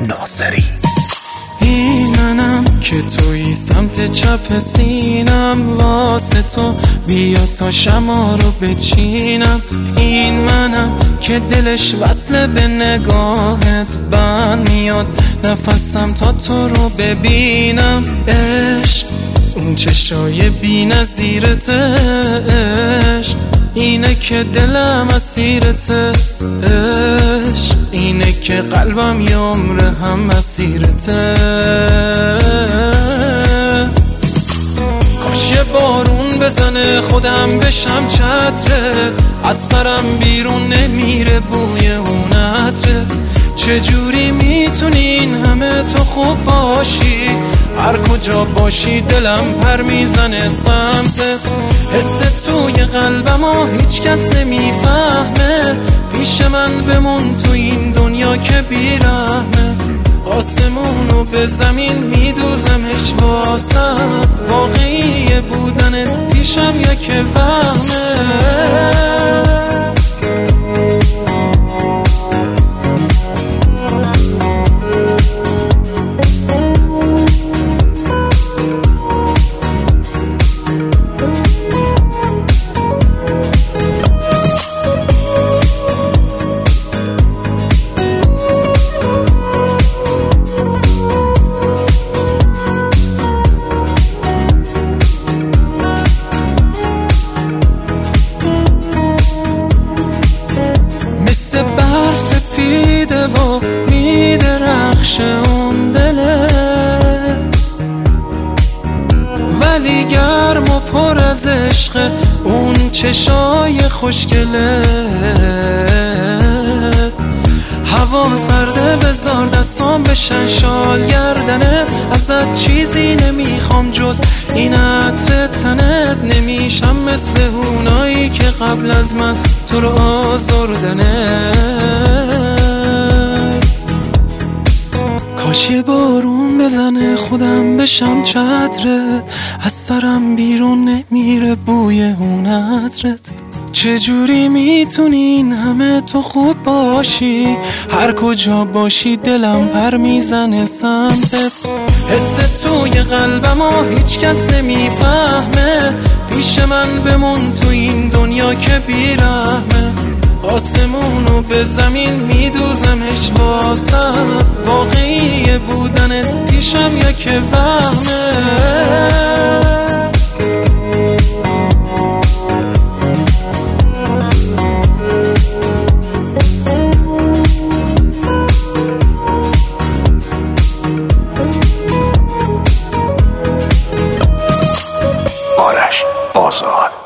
ناصری. این منم که توی سمت چپ سینم، واسه تو بیا تا شما رو بچینم. این منم که دلش وصله به نگاهت بند میاد، نفسم تا تو رو ببینم. عشق اون چشای بی نظیرته، عشق اینه که دلم اسیرته، عشق اینه که قلبم یه عمر هم مسیرته. کاش یه بارون بزنه خودم بشم چتره، از سرم بیرون نمیره بوی اون عطره. چجوری میتونی این همه تو خوب باشی، هر کجا باشی دلم پر میزنه سمتت. حس توی قلبم و هیچ کس نمیفهمه، پیش من بمون تو این دنیا که بیرحمه. آسمونو به زمین میدوزمش واسم، واقعی بودنت پیشم یک وهمه. و میدرخشه اون دله، ولی گرم و پر از عشق اون چشای خوشگله. هوا سرده بذار دستام بشن شال گردنه، ازت چیزی نمیخوام جز این عطر تنت. نمیشم مثل اونایی که قبل از من تو رو آزردنه. کاش یه بارون بزنه خودم بشم چترت، از سرم بیرون نمیره بوی اون عطرت. چجوری میتونی این همه تو خوب باشی، هر کجا باشی دلم پر میزنه سمتت. حس توی قلبم و هیچ کس نمیفهمه، پیش من بمون تو این دنیا که بیرحمه. آسمونو به زمین میدوزمش واسم، واقعی بودنت پیشم یک وهمه. آرش آزاد.